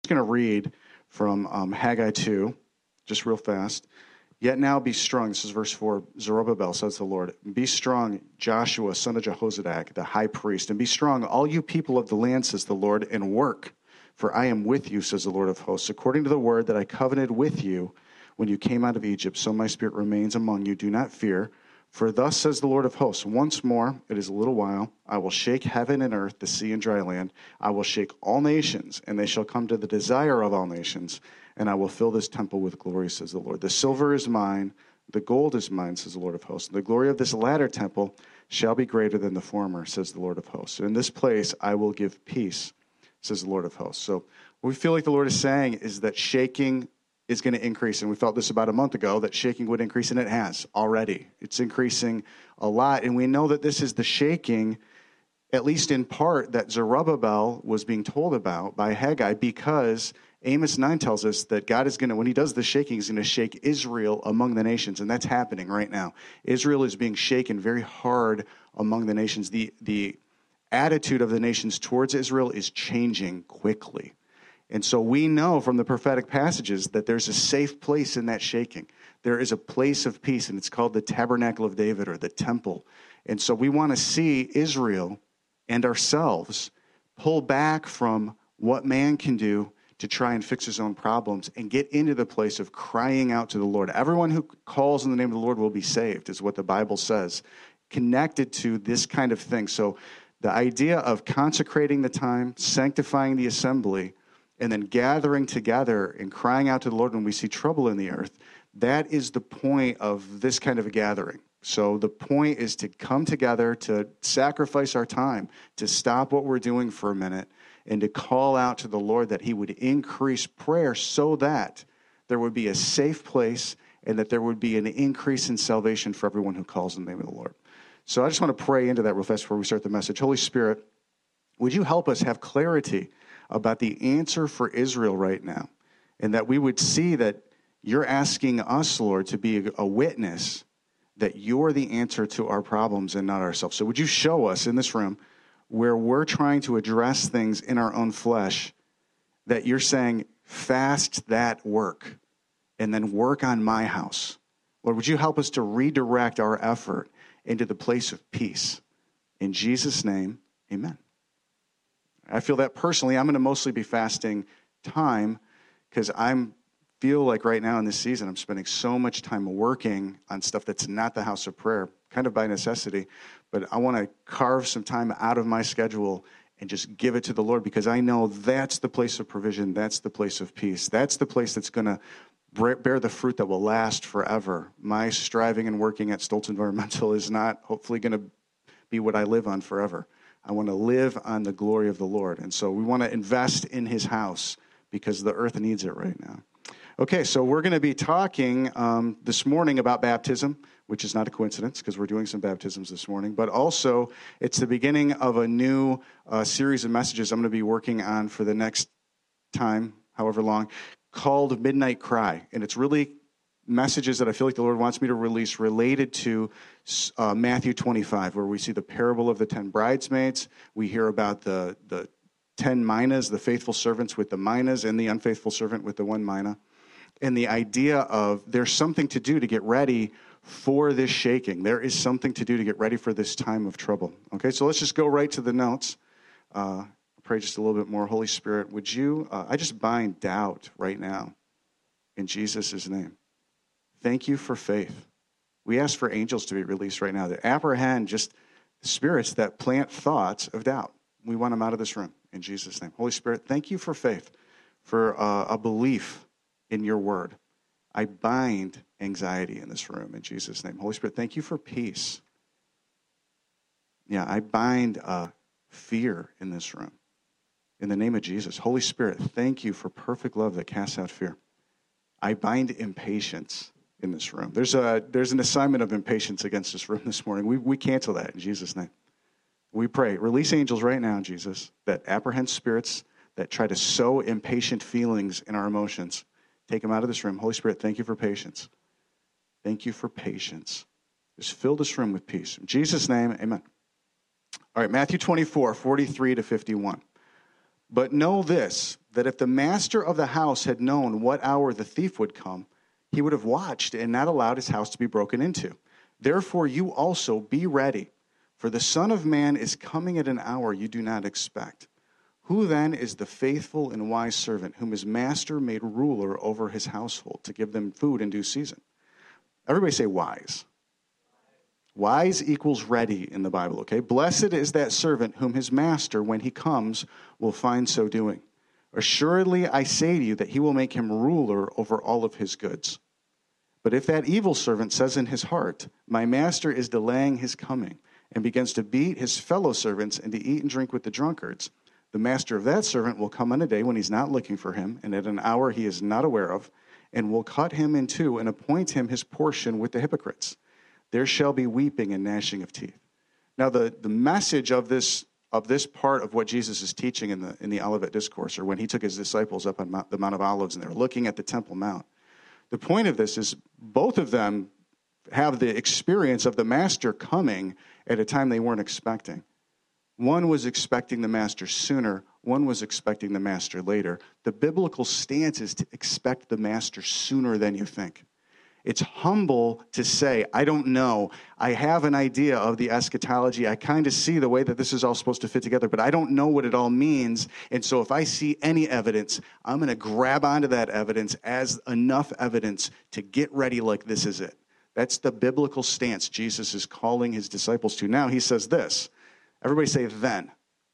going to read from Haggai 2, just real fast. Yet now be strong. This is verse 4. Zerubbabel, says the Lord. Be strong, Joshua, son of Jehozadak, the high priest. And be strong, all you people of the land, says the Lord, and work. For I am with you, says the Lord of hosts. According to the word that I covenanted with you when you came out of Egypt, so my spirit remains among you. Do not fear. For thus says the Lord of hosts, once more, it is a little while, I will shake heaven and earth, the sea and dry land. I will shake all nations, and they shall come to the desire of all nations. And I will fill this temple with glory, says the Lord. The silver is mine, the gold is mine, says the Lord of hosts. The glory of this latter temple shall be greater than the former, says the Lord of hosts. In this place I will give peace, says the Lord of hosts. So what we feel like the Lord is saying is that shaking is going to increase. And we felt this about a month ago, that shaking would increase, and it has already. It's increasing a lot. And we know that this is the shaking, at least in part, that Zerubbabel was being told about by Haggai, because Amos 9 tells us that God is going to, when he does the shaking, he's going to shake Israel among the nations. And that's happening right now. Israel is being shaken very hard among the nations. The attitude of the nations towards Israel is changing quickly. And so we know from the prophetic passages that there's a safe place in that shaking. There is a place of peace, and it's called the Tabernacle of David, or the temple. And so we want to see Israel and ourselves pull back from what man can do to try and fix his own problems and get into the place of crying out to the Lord. Everyone who calls in the name of the Lord will be saved, is what the Bible says, connected to this kind of thing. So the idea of consecrating the time, sanctifying the assembly, and then gathering together and crying out to the Lord when we see trouble in the earth, that is the point of this kind of a gathering. So the point is to come together, to sacrifice our time, to stop what we're doing for a minute, and to call out to the Lord that he would increase prayer so that there would be a safe place and that there would be an increase in salvation for everyone who calls in the name of the Lord. So I just want to pray into that real fast before we start the message. Holy Spirit, would you help us have clarity about the answer for Israel right now, and that we would see that you're asking us, Lord, to be a witness that you're the answer to our problems and not ourselves. So would you show us in this room where we're trying to address things in our own flesh, that you're saying, fast that work, and then work on my house. Lord, would you help us to redirect our effort into the place of peace? In Jesus' name, amen. I feel that personally, I'm going to mostly be fasting time because feel like right now in this season, I'm spending so much time working on stuff that's not the house of prayer, kind of by necessity. But I want to carve some time out of my schedule and just give it to the Lord, because I know that's the place of provision. That's the place of peace. That's the place that's going to bear the fruit that will last forever. My striving and working at Stoltz Environmental is not hopefully going to be what I live on forever. I want to live on the glory of the Lord. And so we want to invest in his house because the earth needs it right now. Okay, so we're going to be talking this morning about baptism, which is not a coincidence because we're doing some baptisms this morning, but also it's the beginning of a new series of messages I'm going to be working on for the next time, however long, called Midnight Cry. And it's really messages that I feel like the Lord wants me to release related to Matthew 25, where we see the parable of the 10 bridesmaids. We hear about the 10 minas, the faithful servants with the minas, and the unfaithful servant with the 1 mina. And the idea of there's something to do to get ready for this shaking. There is something to do to get ready for this time of trouble. Okay, so let's just go right to the notes. Pray just a little bit more. Holy Spirit, would you, I just bind doubt right now in Jesus' name. Thank you for faith. We ask for angels to be released right now to apprehend just spirits that plant thoughts of doubt. We want them out of this room in Jesus' name. Holy Spirit, thank you for faith, for a belief in your word. I bind anxiety in this room in Jesus' name. Holy Spirit, thank you for peace. Yeah, I bind fear in this room in the name of Jesus. Holy Spirit, thank you for perfect love that casts out fear. I bind impatience in this room. There's an assignment of impatience against this room this morning. We cancel that in Jesus' name. We pray, release angels right now, Jesus, that apprehend spirits that try to sow impatient feelings in our emotions. Take them out of this room. Holy Spirit, thank you for patience. Thank you for patience. Just fill this room with peace. In Jesus' name, amen. All right, Matthew 24, 43 to 51. But know this, that if the master of the house had known what hour the thief would come, he would have watched and not allowed his house to be broken into. Therefore, you also be ready, for the Son of Man is coming at an hour you do not expect. Who then is the faithful and wise servant whom his master made ruler over his household to give them food in due season? Everybody say wise. Wise equals ready in the Bible, okay? Blessed is that servant whom his master, when he comes, will find so doing. Assuredly, I say to you that he will make him ruler over all of his goods. But if that evil servant says in his heart, my master is delaying his coming, and begins to beat his fellow servants and to eat and drink with the drunkards, the master of that servant will come on a day when he's not looking for him, and at an hour he is not aware of, and will cut him in two and appoint him his portion with the hypocrites. There shall be weeping and gnashing of teeth. Now, the message of this part of what Jesus is teaching in the Olivet Discourse, or when he took his disciples up on the Mount of Olives and they were looking at the Temple Mount, the point of this is both of them have the experience of the master coming at a time they weren't expecting. One was expecting the master sooner. One was expecting the master later. The biblical stance is to expect the master sooner than you think. It's humble to say, I don't know. I have an idea of the eschatology. I kind of see the way that this is all supposed to fit together, but I don't know what it all means. And so if I see any evidence, I'm going to grab onto that evidence as enough evidence to get ready like this is it. That's the biblical stance Jesus is calling his disciples to. Now he says this. Everybody say then.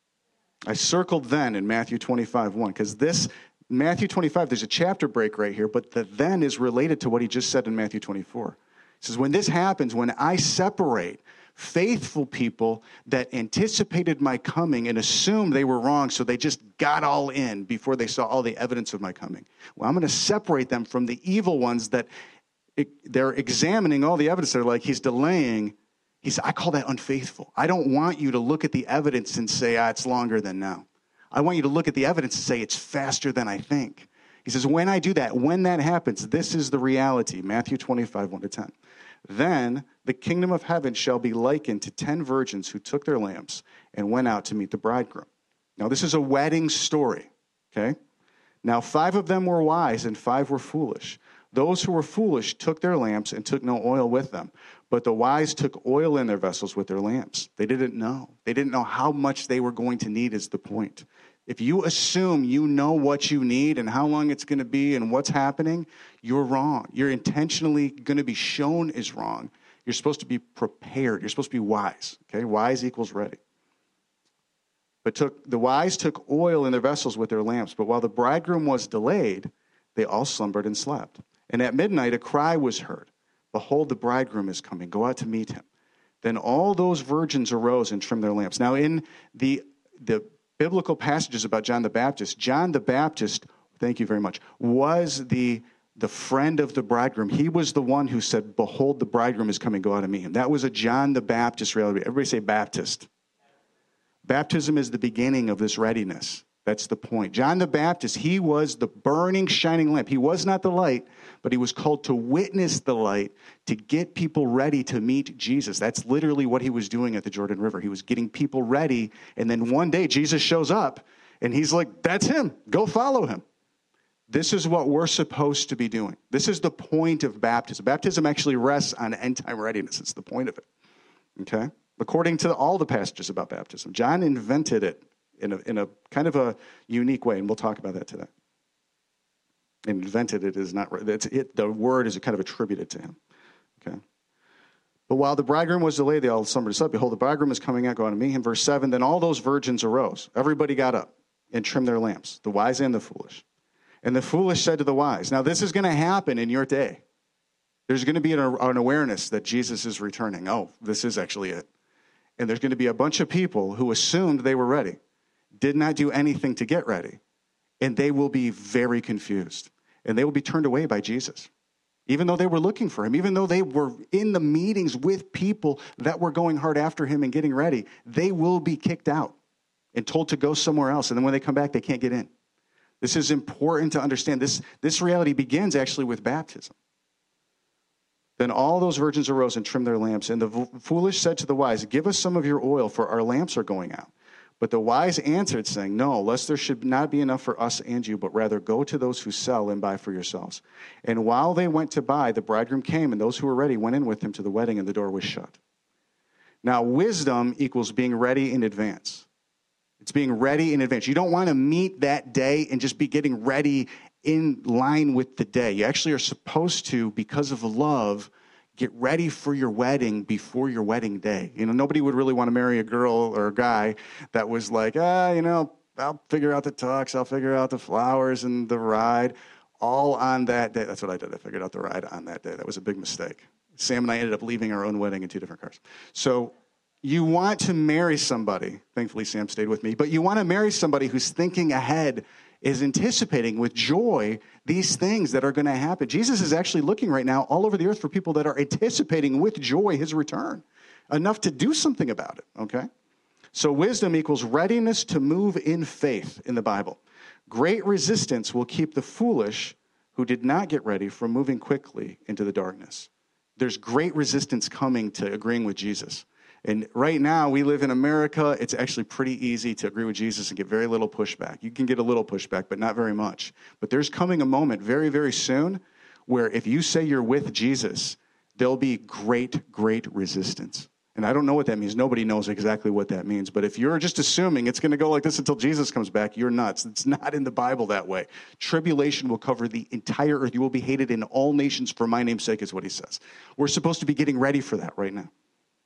I circled then in Matthew 25:1 because this Matthew 25, there's a chapter break right here, but the then is related to what he just said in Matthew 24. He says, when this happens, when I separate faithful people that anticipated my coming and assumed they were wrong, so they just got all in before they saw all the evidence of my coming. Well, I'm going to separate them from the evil ones that they're examining all the evidence. They're like, he's delaying. He said, I call that unfaithful. I don't want you to look at the evidence and say, it's longer than now. I want you to look at the evidence and say, it's faster than I think. He says, when I do that, when that happens, this is the reality. Matthew 25, 1-10. Then the kingdom of heaven shall be likened to 10 virgins who took their lamps and went out to meet the bridegroom. Now, this is a wedding story, okay? Now, 5 of them were wise and 5 were foolish. Those who were foolish took their lamps and took no oil with them. But the wise took oil in their vessels with their lamps. They didn't know. They didn't know how much they were going to need is the point. If you assume you know what you need and how long it's going to be and what's happening, you're wrong. You're intentionally going to be shown is wrong. You're supposed to be prepared. You're supposed to be wise. Okay, wise equals ready. But the wise took oil in their vessels with their lamps. But while the bridegroom was delayed, they all slumbered and slept. And at midnight a cry was heard. Behold, the bridegroom is coming. Go out to meet him. Then all those virgins arose and trimmed their lamps. Now, in the biblical passages about John the Baptist, thank you very much, was the friend of the bridegroom. He was the one who said, behold, the bridegroom is coming. Go out and meet him. That was a John the Baptist reality. Everybody say Baptist. Baptism is the beginning of this readiness. That's the point. John the Baptist, he was the burning, shining lamp. He was not the light, but he was called to witness the light, to get people ready to meet Jesus. That's literally what he was doing at the Jordan River. He was getting people ready, and then one day Jesus shows up, and he's like, that's him. Go follow him. This is what we're supposed to be doing. This is the point of baptism. Baptism actually rests on end-time readiness. It's the point of it, okay? According to all the passages about baptism. John invented it in a kind of a unique way, and we'll talk about that today. Invented it is not right. The word is kind of attributed to him. Okay. But while the bridegroom was delayed, they all slumbered and slept. Behold, the bridegroom is coming out, go out to meet him. Verse 7, then all those virgins arose. Everybody got up and trimmed their lamps, the wise and the foolish. And the foolish said to the wise, now this is going to happen in your day. There's going to be an awareness that Jesus is returning. Oh, this is actually it. And there's going to be a bunch of people who assumed they were ready, did not do anything to get ready, and they will be very confused. And they will be turned away by Jesus. Even though they were looking for him, even though they were in the meetings with people that were going hard after him and getting ready, they will be kicked out and told to go somewhere else. And then when they come back, they can't get in. This is important to understand. This reality begins actually with baptism. Then all those virgins arose and trimmed their lamps. And the foolish said to the wise, give us some of your oil, for our lamps are going out. But the wise answered, saying, No, lest there should not be enough for us and you, but rather go to those who sell and buy for yourselves. And while they went to buy, the bridegroom came, and those who were ready went in with him to the wedding, and the door was shut. Now, wisdom equals being ready in advance. It's being ready in advance. You don't want to meet that day and just be getting ready in line with the day. You actually are supposed to, because of love, get ready for your wedding before your wedding day. Nobody would really want to marry a girl or a guy that was like, I'll figure out the tux, I'll figure out the flowers and the ride all on that day. That's what I did. I figured out the ride on that day. That was a big mistake. Sam and I ended up leaving our own wedding in 2 different cars. So you want to marry somebody. Thankfully, Sam stayed with me. But you want to marry somebody who's thinking ahead, is anticipating with joy these things that are going to happen. Jesus is actually looking right now all over the earth for people that are anticipating with joy his return, enough to do something about it, okay? So wisdom equals readiness to move in faith in the Bible. Great resistance will keep the foolish who did not get ready from moving quickly into the darkness. There's great resistance coming to agreeing with Jesus. And right now, we live in America. It's actually pretty easy to agree with Jesus and get very little pushback. You can get a little pushback, but not very much. But there's coming a moment very, very soon where if you say you're with Jesus, there'll be great, great resistance. And I don't know what that means. Nobody knows exactly what that means. But if you're just assuming it's going to go like this until Jesus comes back, you're nuts. It's not in the Bible that way. Tribulation will cover the entire earth. You will be hated in all nations for my name's sake, is what he says. We're supposed to be getting ready for that right now.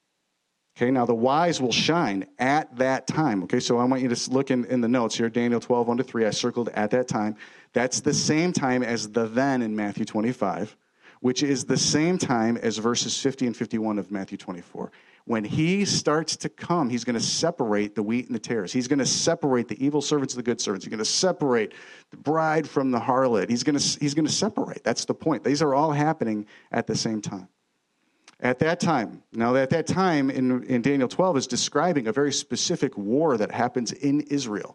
Okay, now the wise will shine at that time. Okay, so I want you to look in the notes here, Daniel 12, 1-3. I circled at that time. That's the same time as the then in Matthew 25, which is the same time as verses 50 and 51 of Matthew 24. When he starts to come, he's going to separate the wheat and the tares. He's going to separate the evil servants and the good servants. He's going to separate the bride from the harlot. He's going to separate. That's the point. These are all happening at the same time. At that time, now at that time in Daniel 12 is describing a very specific war that happens in Israel.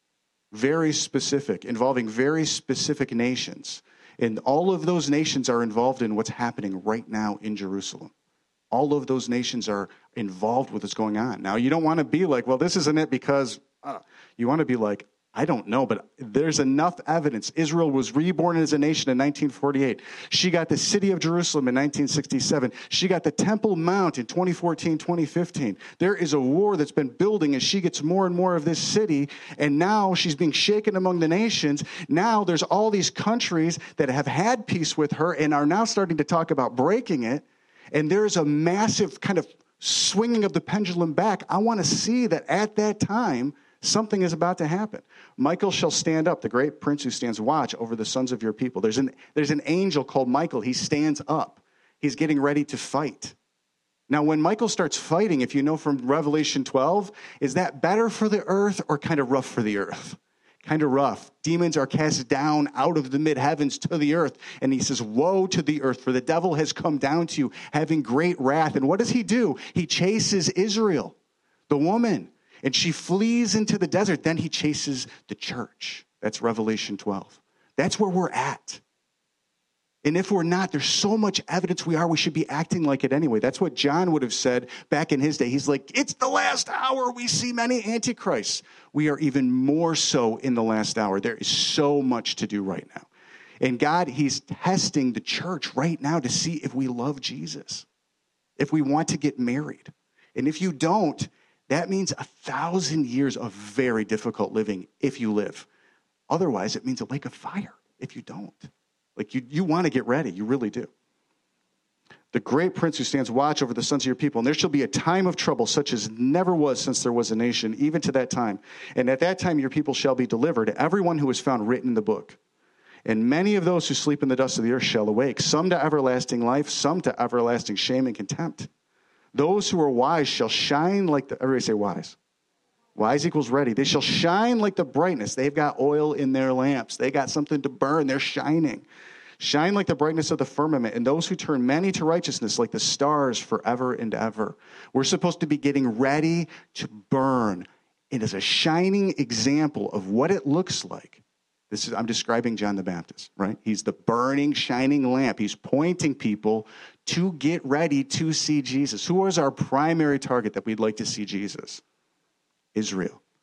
Very specific, involving very specific nations. And all of those nations are involved in what's happening right now in Jerusalem. All of those nations are involved with what's going on. Now, you don't want to be like, well, this isn't it because you want to be like, I don't know, but there's enough evidence. Israel was reborn as a nation in 1948. She got the city of Jerusalem in 1967. She got the Temple Mount in 2014, 2015. There is a war that's been building as she gets more and more of this city, and now she's being shaken among the nations. Now there's all these countries that have had peace with her and are now starting to talk about breaking it, and there's a massive kind of swinging of the pendulum back. I want to see that at that time, something is about to happen. Michael shall stand up, the great prince who stands watch over the sons of your people. There's an angel called Michael. He stands up. He's getting ready to fight. Now, when Michael starts fighting, if you know from Revelation 12, is that better for the earth or kind of rough for the earth? Kind of rough. Demons are cast down out of the mid-heavens to the earth. And he says, woe to the earth, for the devil has come down to you, having great wrath. And what does he do? He chases Israel, the woman. And she flees into the desert. Then he chases the church. That's Revelation 12. That's where we're at. And if we're not, there's so much evidence we should be acting like it anyway. That's what John would have said back in his day. He's like, it's the last hour. We see many antichrists. We are even more so in the last hour. There is so much to do right now. And God, he's testing the church right now to see if we love Jesus, if we want to get married. And if you don't, that means 1,000 years of very difficult living if you live. Otherwise, it means a lake of fire if you don't. Like you want to get ready. You really do. The great prince who stands watch over the sons of your people. And there shall be a time of trouble such as never was since there was a nation, even to that time. And at that time your people shall be delivered, everyone who is found written in the book. And many of those who sleep in the dust of the earth shall awake, some to everlasting life, some to everlasting shame and contempt. Those who are wise shall shine like the, everybody say wise. Wise equals ready. They shall shine like the brightness. They've got oil in their lamps. They got something to burn. They're shining. Shine like the brightness of the firmament. And those who turn many to righteousness like the stars forever and ever. We're supposed to be getting ready to burn. It is a shining example of what it looks like. I'm describing John the Baptist, right? He's the burning, shining lamp. He's pointing people to get ready to see Jesus. Who is our primary target that we'd like to see Jesus? Israel.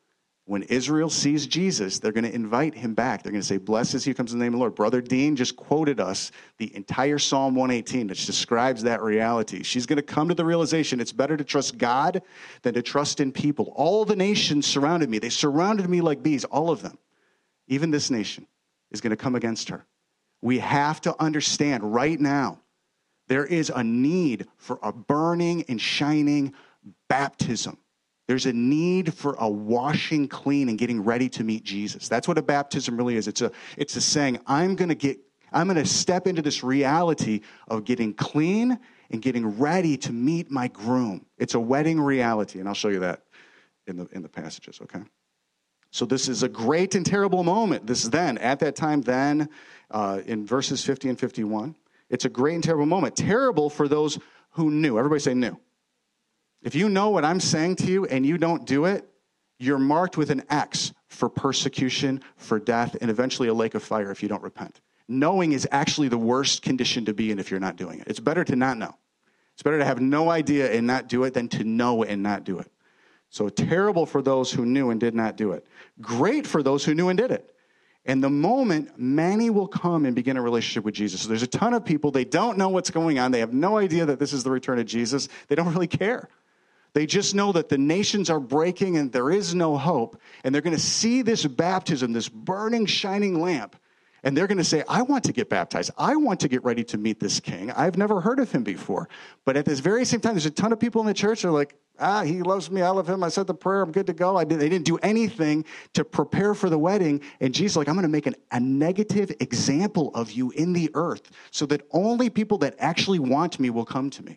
When Israel sees Jesus, they're going to invite him back. They're going to say, blessed is he who comes in the name of the Lord. Brother Dean just quoted us the entire Psalm 118 that describes that reality. She's going to come to the realization it's better to trust God than to trust in people. All the nations surrounded me. They surrounded me like bees, all of them. Even this nation is going to come against her. We have to understand right now, there is a need for a burning and shining baptism. There's a need for a washing clean and getting ready to meet Jesus. That's what a baptism really is. It's a saying, I'm going to step into this reality of getting clean and getting ready to meet my groom. It's a wedding reality, and I'll show you that in the passages, okay? So this is a great and terrible moment. This then, at that time then, in verses 50 and 51, it's a great and terrible moment. Terrible for those who knew. Everybody say knew. If you know what I'm saying to you and you don't do it, you're marked with an X for persecution, for death, and eventually a lake of fire if you don't repent. Knowing is actually the worst condition to be in if you're not doing it. It's better to not know. It's better to have no idea and not do it than to know and not do it. So terrible for those who knew and did not do it. Great for those who knew and did it. And the moment, many will come and begin a relationship with Jesus. So there's a ton of people, they don't know what's going on. They have no idea that this is the return of Jesus. They don't really care. They just know that the nations are breaking and there is no hope. And they're going to see this baptism, this burning, shining lamp. And they're going to say, I want to get baptized. I want to get ready to meet this king. I've never heard of him before. But at this very same time, there's a ton of people in the church that are like, he loves me. I love him. I said the prayer. I'm good to go. They didn't do anything to prepare for the wedding. And Jesus is like, I'm going to make a negative example of you in the earth so that only people that actually want me will come to me.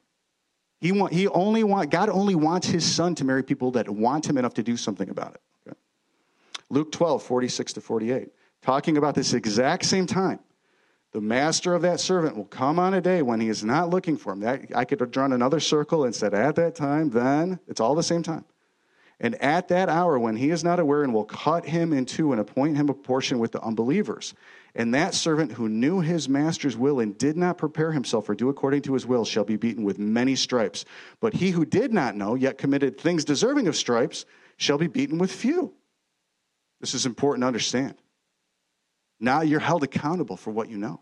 God only wants his son to marry people that want him enough to do something about it. Okay? Luke 12, 46 to 48, talking about this exact same time. The master of that servant will come on a day when he is not looking for him. I could have drawn another circle and said, at that time, then, it's all the same time. And at that hour when he is not aware, and will cut him in two and appoint him a portion with the unbelievers. And that servant who knew his master's will and did not prepare himself or do according to his will shall be beaten with many stripes. But he who did not know, yet committed things deserving of stripes, shall be beaten with few. This is important to understand. Now you're held accountable for what you know.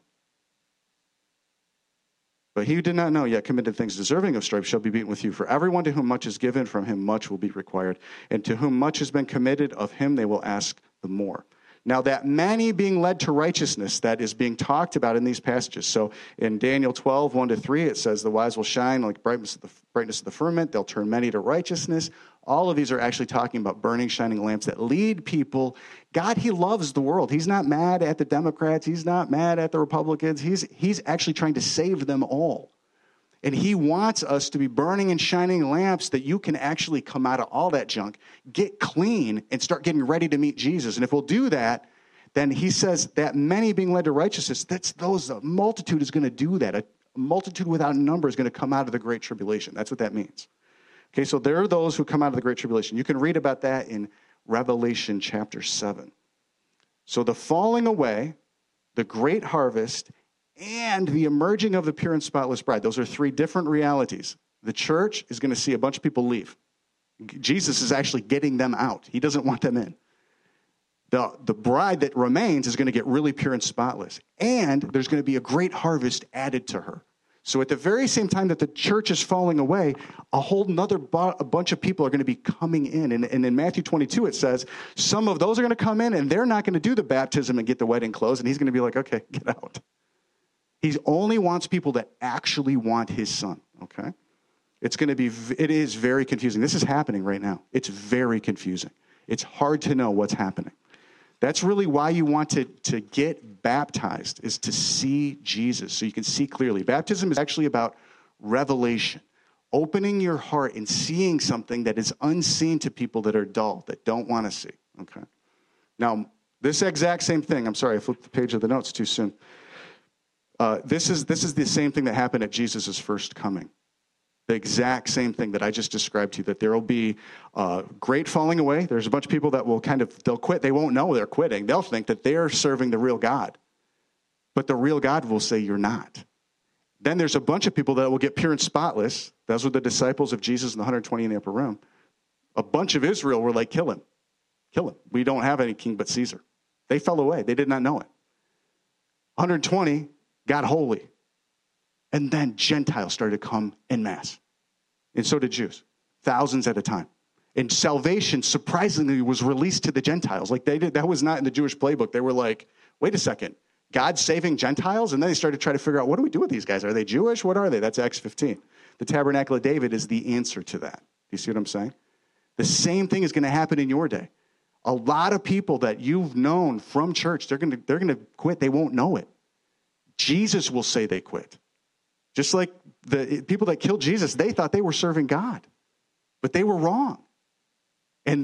But he who did not know, yet committed things deserving of stripes, shall be beaten with few. For everyone to whom much is given, from him much will be required. And to whom much has been committed, of him they will ask the more. Now that many being led to righteousness, that is being talked about in these passages. So in Daniel 12, 1 to 3, it says the wise will shine like brightness of the firmament. They'll turn many to righteousness. All of these are actually talking about burning, shining lamps that lead people. God, he loves the world. He's not mad at the Democrats. He's not mad at the Republicans. He's actually trying to save them all. And he wants us to be burning and shining lamps that you can actually come out of all that junk, get clean, and start getting ready to meet Jesus. And if we'll do that, then he says that many being led to righteousness, a multitude is going to do that. A multitude without number is going to come out of the Great Tribulation. That's what that means. Okay, so there are those who come out of the Great Tribulation. You can read about that in Revelation chapter 7. So the falling away, the great harvest, and the emerging of the pure and spotless bride. Those are three different realities. The church is going to see a bunch of people leave. Jesus is actually getting them out. He doesn't want them in. The bride that remains is going to get really pure and spotless. And there's going to be a great harvest added to her. So at the very same time that the church is falling away, a whole nother a bunch of people are going to be coming in. And in Matthew 22, it says, some of those are going to come in and they're not going to do the baptism and get the wedding clothes. And he's going to be like, okay, get out. He only wants people that actually want his son, okay? It is very confusing. This is happening right now. It's very confusing. It's hard to know what's happening. That's really why you want to get baptized, is to see Jesus so you can see clearly. Baptism is actually about revelation, opening your heart and seeing something that is unseen to people that are dull, that don't want to see, okay? Now, this exact same thing, I'm sorry, I flipped the page of the notes too soon. This is the same thing that happened at Jesus' first coming. The exact same thing that I just described to you, that there will be great falling away. There's a bunch of people that will they'll quit. They won't know they're quitting. They'll think that they're serving the real God. But the real God will say you're not. Then there's a bunch of people that will get pure and spotless. Those were the disciples of Jesus and the 120 in the upper room. A bunch of Israel were like, kill him. kill him. We don't have any king but Caesar. They fell away. They did not know it. 120 got holy. And then Gentiles started to come en masse. And so did Jews, thousands at a time. And salvation, surprisingly, was released to the Gentiles. Like that was not in the Jewish playbook. They were like, wait a second, God's saving Gentiles? And then they started to try to figure out, what do we do with these guys? Are they Jewish? What are they? That's Acts 15. The Tabernacle of David is the answer to that. Do you see what I'm saying? The same thing is going to happen in your day. A lot of people that you've known from church, they're going to quit. They won't know it. Jesus will say they quit. Just like the people that killed Jesus, they thought they were serving God, but they were wrong. And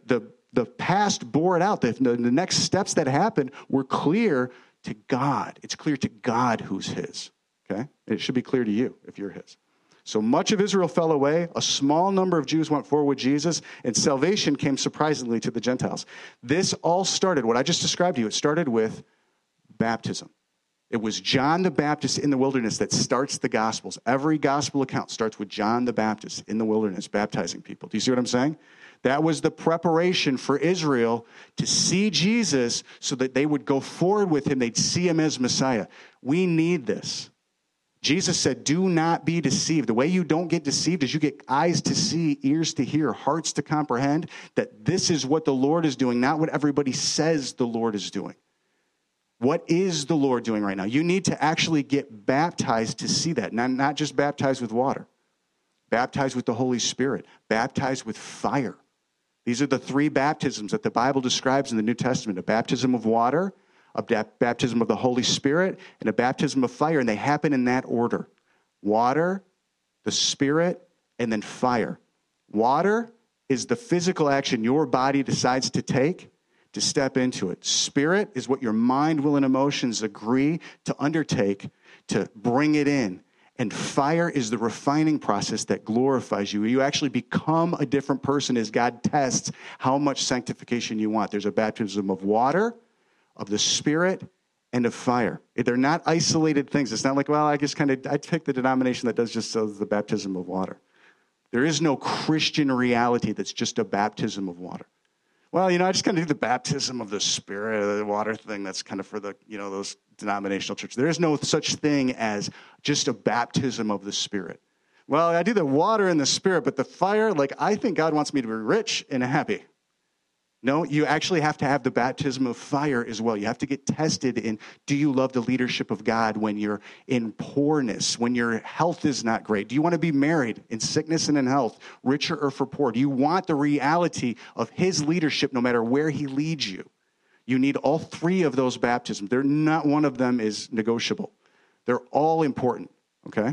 the past bore it out. The next steps that happened were clear to God. It's clear to God who's his. Okay? It should be clear to you if you're his. So much of Israel fell away. A small number of Jews went forward with Jesus, and salvation came surprisingly to the Gentiles. This all started, what I just described to you, it started with baptism. It was John the Baptist in the wilderness that starts the Gospels. Every gospel account starts with John the Baptist in the wilderness baptizing people. Do you see what I'm saying? That was the preparation for Israel to see Jesus so that they would go forward with him. They'd see him as Messiah. We need this. Jesus said, do not be deceived. The way you don't get deceived is you get eyes to see, ears to hear, hearts to comprehend that this is what the Lord is doing, not what everybody says the Lord is doing. What is the Lord doing right now? You need to actually get baptized to see that. Not just baptized with water. Baptized with the Holy Spirit. Baptized with fire. These are the three baptisms that the Bible describes in the New Testament. A baptism of water, a baptism of the Holy Spirit, and a baptism of fire. And they happen in that order. Water, the Spirit, and then fire. Water is the physical action your body decides to take to step into it. Spirit is what your mind, will, and emotions agree to undertake to bring it in. And fire is the refining process that glorifies you. You actually become a different person as God tests how much sanctification you want. There's a baptism of water, of the Spirit, and of fire. They're not isolated things. It's not like, well, I pick the denomination that does just the baptism of water. There is no Christian reality that's just a baptism of water. Well, I just kind of do the baptism of the Spirit, the water thing. That's kind of for the, those denominational churches. There is no such thing as just a baptism of the Spirit. Well, I do the water and the Spirit, but the fire, I think God wants me to be rich and happy. No, you actually have to have the baptism of fire as well. You have to get tested in, do you love the leadership of God when you're in poorness, when your health is not great? Do you want to be married in sickness and in health, richer or for poor? Do you want the reality of his leadership no matter where he leads you? You need all three of those baptisms. Not one of them is negotiable. They're all important, okay?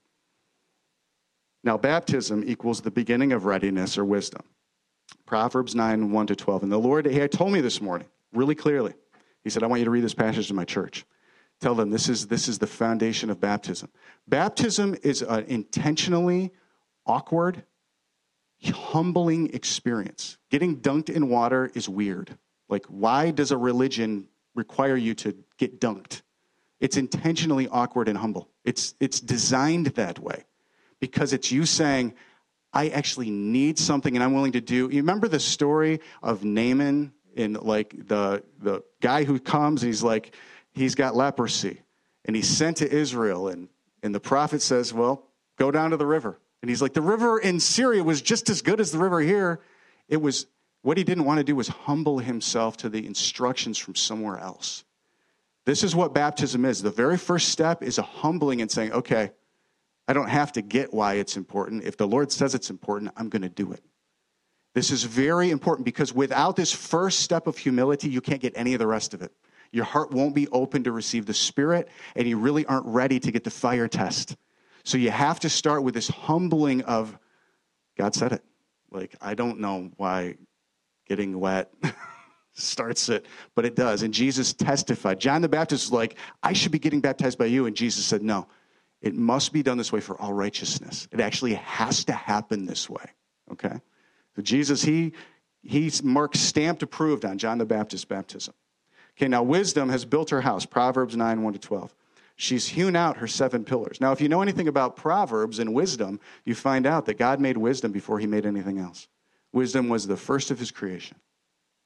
Now, baptism equals the beginning of readiness or wisdom. Proverbs 9, 1-12. And the Lord, he had told me this morning, really clearly. He said, I want you to read this passage to my church. Tell them this is the foundation of baptism. Baptism is an intentionally awkward, humbling experience. Getting dunked in water is weird. Why does a religion require you to get dunked? It's intentionally awkward and humble. It's designed that way because it's you saying, I actually need something and I'm willing to do. You remember the story of Naaman in the guy who comes and he's got leprosy and he's sent to Israel and the prophet says, well, go down to the river. And he's like, the river in Syria was just as good as the river here. It was, what he didn't want to do was humble himself to the instructions from somewhere else. This is what baptism is. The very first step is a humbling and saying, okay, I don't have to get why it's important. If the Lord says it's important, I'm going to do it. This is very important because without this first step of humility, you can't get any of the rest of it. Your heart won't be open to receive the Spirit, and you really aren't ready to get the fire test. So you have to start with this humbling of, God said it. I don't know why getting wet starts it, but it does. And Jesus testified. John the Baptist was like, I should be getting baptized by you. And Jesus said, no. It must be done this way for all righteousness. It actually has to happen this way, okay? So Jesus, he marked, stamped, approved on John the Baptist's baptism. Okay, now wisdom has built her house, Proverbs 9, 1-12. She's hewn out her 7 pillars. Now, if you know anything about Proverbs and wisdom, you find out that God made wisdom before he made anything else. Wisdom was the first of his creation.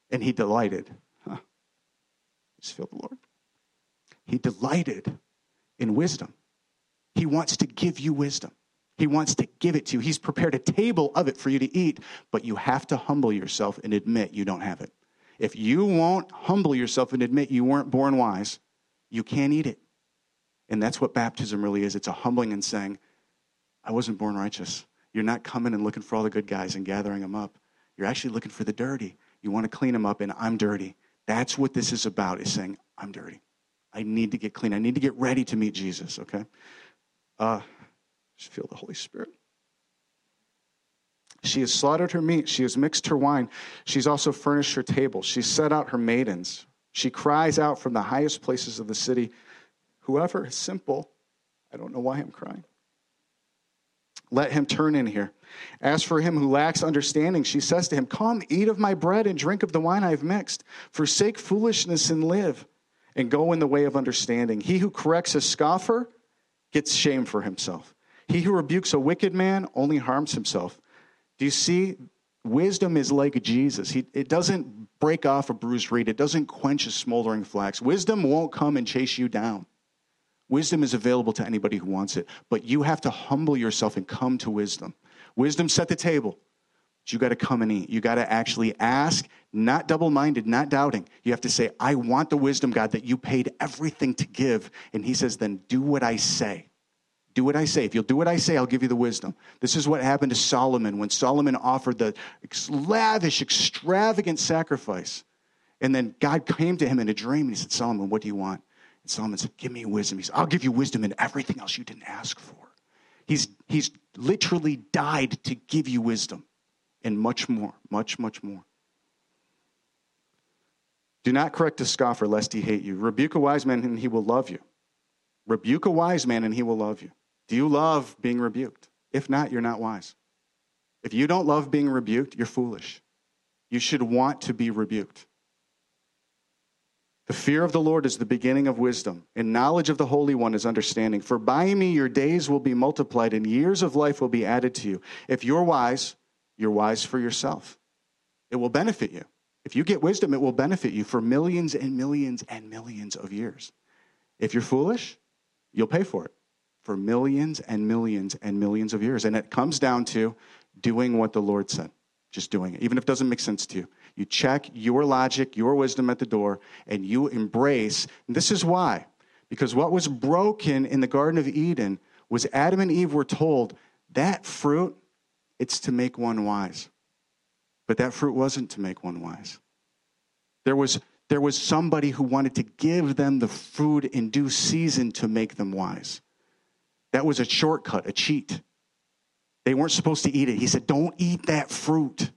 And he delighted. Just feel the Lord. He delighted in wisdom. He wants to give you wisdom. He wants to give it to you. He's prepared a table of it for you to eat, but you have to humble yourself and admit you don't have it. If you won't humble yourself and admit you weren't born wise, you can't eat it. And that's what baptism really is. It's a humbling and saying, I wasn't born righteous. You're not coming and looking for all the good guys and gathering them up. You're actually looking for the dirty. You want to clean them up, and I'm dirty. That's what this is about, is saying, I'm dirty. I need to get clean. I need to get ready to meet Jesus, okay? Just feel the Holy Spirit. She has slaughtered her meat. She has mixed her wine. She's also furnished her table. She's set out her maidens. She cries out from the highest places of the city, whoever is simple, I don't know why I'm crying. Let him turn in here. As for him who lacks understanding, she says to him, come, eat of my bread and drink of the wine I have mixed. Forsake foolishness and live, and go in the way of understanding. He who corrects a scoffer gets shame for himself. He who rebukes a wicked man only harms himself. Do you see? Wisdom is like Jesus. It doesn't break off a bruised reed. It doesn't quench a smoldering flax. Wisdom won't come and chase you down. Wisdom is available to anybody who wants it, but you have to humble yourself and come to wisdom. Wisdom set the table, but you got to come and eat. You got to actually ask, not double-minded, not doubting. You have to say, I want the wisdom, God, that you paid everything to give. And he says, then do what I say. Do what I say. If you'll do what I say, I'll give you the wisdom. This is what happened to Solomon when Solomon offered the lavish, extravagant sacrifice. And then God came to him in a dream and he said, Solomon, what do you want? And Solomon said, give me wisdom. He said, I'll give you wisdom and everything else you didn't ask for. He's literally died to give you wisdom and much more, much, much more. Do not correct a scoffer lest he hate you. Rebuke a wise man and he will love you. Rebuke a wise man and he will love you. Do you love being rebuked? If not, you're not wise. If you don't love being rebuked, you're foolish. You should want to be rebuked. The fear of the Lord is the beginning of wisdom, and knowledge of the Holy One is understanding. For by me your days will be multiplied, and years of life will be added to you. If you're wise for yourself. It will benefit you. If you get wisdom, it will benefit you for millions and millions and millions of years. If you're foolish, you'll pay for it for millions and millions and millions of years. And it comes down to doing what the Lord said, just doing it, even if it doesn't make sense to you. You check your logic, your wisdom at the door, and you embrace. And this is why. Because what was broken in the Garden of Eden was Adam and Eve were told, that fruit, it's to make one wise. But that fruit wasn't to make one wise. There was somebody who wanted to give them the food in due season to make them wise. That was a shortcut, a cheat. They weren't supposed to eat it. He said, don't eat that fruit.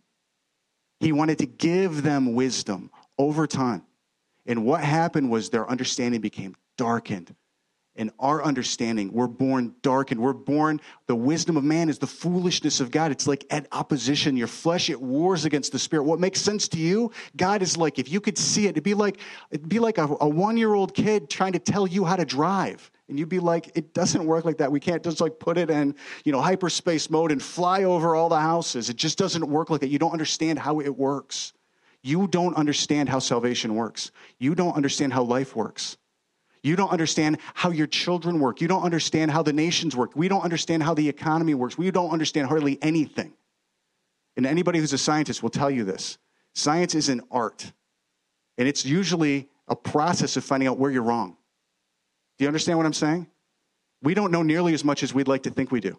He wanted to give them wisdom over time. And what happened was their understanding became darkened. And our understanding, we're born darkened. We're born, the wisdom of man is the foolishness of God. It's like at opposition. Your flesh, it wars against the spirit. What makes sense to you, God is like, if you could see it, it'd be like a 1-year-old kid trying to tell you how to drive. And you'd be like, it doesn't work like that. We can't just like put it in, hyperspace mode and fly over all the houses. It just doesn't work like that. You don't understand how it works. You don't understand how salvation works. You don't understand how life works. You don't understand how your children work. You don't understand how the nations work. We don't understand how the economy works. We don't understand hardly anything. And anybody who's a scientist will tell you this. Science is an art. And it's usually a process of finding out where you're wrong. Do you understand what I'm saying? We don't know nearly as much as we'd like to think we do.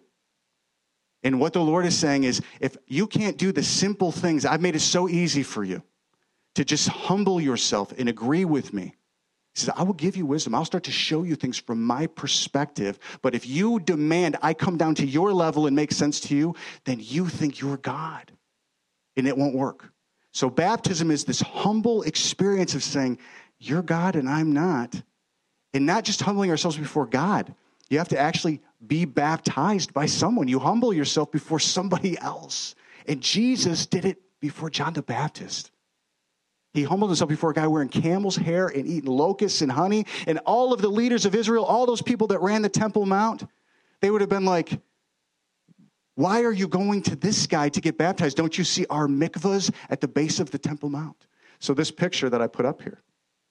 And what the Lord is saying is, if you can't do the simple things, I've made it so easy for you to just humble yourself and agree with me. He says, I will give you wisdom. I'll start to show you things from my perspective. But if you demand I come down to your level and make sense to you, then you think you're God. And it won't work. So baptism is this humble experience of saying, you're God and I'm not. And not just humbling ourselves before God. You have to actually be baptized by someone. You humble yourself before somebody else. And Jesus did it before John the Baptist. He humbled himself before a guy wearing camel's hair and eating locusts and honey. And all of the leaders of Israel, all those people that ran the Temple Mount, they would have been like, why are you going to this guy to get baptized? Don't you see our mikvahs at the base of the Temple Mount? So this picture that I put up here.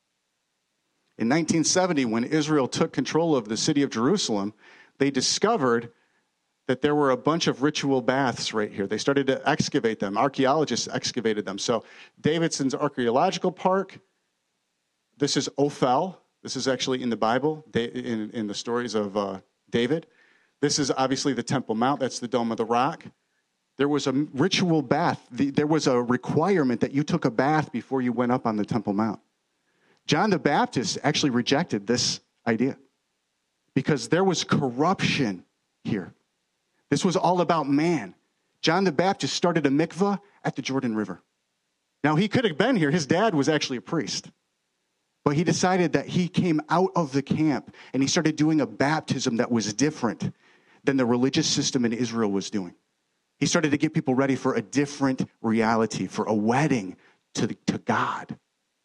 In 1970, when Israel took control of the city of Jerusalem, they discovered that there were a bunch of ritual baths right here. They started to excavate them. Archaeologists excavated them. So Davidson's Archaeological Park, this is Ophel. This is actually in the Bible, in the stories of David. This is obviously the Temple Mount. That's the Dome of the Rock. There was a ritual bath. There was a requirement that you took a bath before you went up on the Temple Mount. John the Baptist actually rejected this idea because there was corruption here. This was all about man. John the Baptist started a mikvah at the Jordan River. Now, he could have been here. His dad was actually a priest. But he decided that he came out of the camp and he started doing a baptism that was different than the religious system in Israel was doing. He started to get people ready for a different reality, for a wedding to God.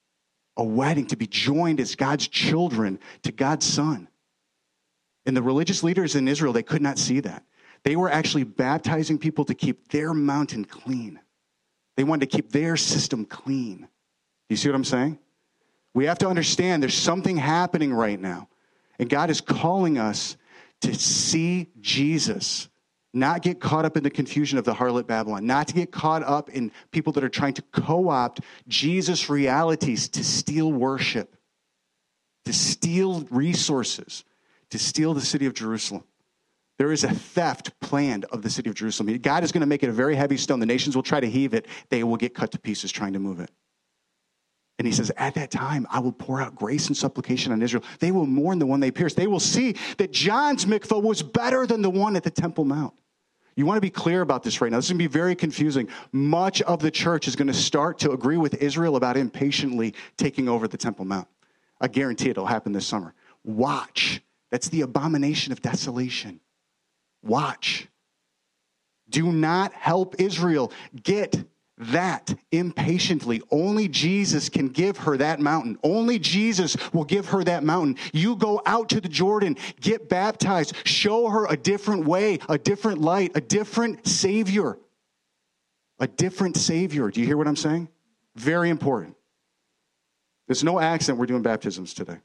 A wedding to be joined as God's children to God's Son. And the religious leaders in Israel, they could not see that. They were actually baptizing people to keep their mountain clean. They wanted to keep their system clean. Do you see what I'm saying? We have to understand there's something happening right now. And God is calling us to see Jesus, not get caught up in the confusion of the harlot Babylon, not to get caught up in people that are trying to co-opt Jesus' realities to steal worship, to steal resources, to steal the city of Jerusalem. There is a theft planned of the city of Jerusalem. God is going to make it a very heavy stone. The nations will try to heave it. They will get cut to pieces trying to move it. And he says, at that time, I will pour out grace and supplication on Israel. They will mourn the one they pierced. They will see that John's mikvah was better than the one at the Temple Mount. You want to be clear about this right now. This is going to be very confusing. Much of the church is going to start to agree with Israel about impatiently taking over the Temple Mount. I guarantee it'll happen this summer. Watch. That's the abomination of desolation. Watch. Do not help Israel get that impatiently. Only Jesus can give her that mountain. Only Jesus will give her that mountain. You go out to the Jordan, get baptized, show her a different way, a different light, a different Savior. A different Savior. Do you hear what I'm saying? Very important. There's no accident we're doing baptisms today.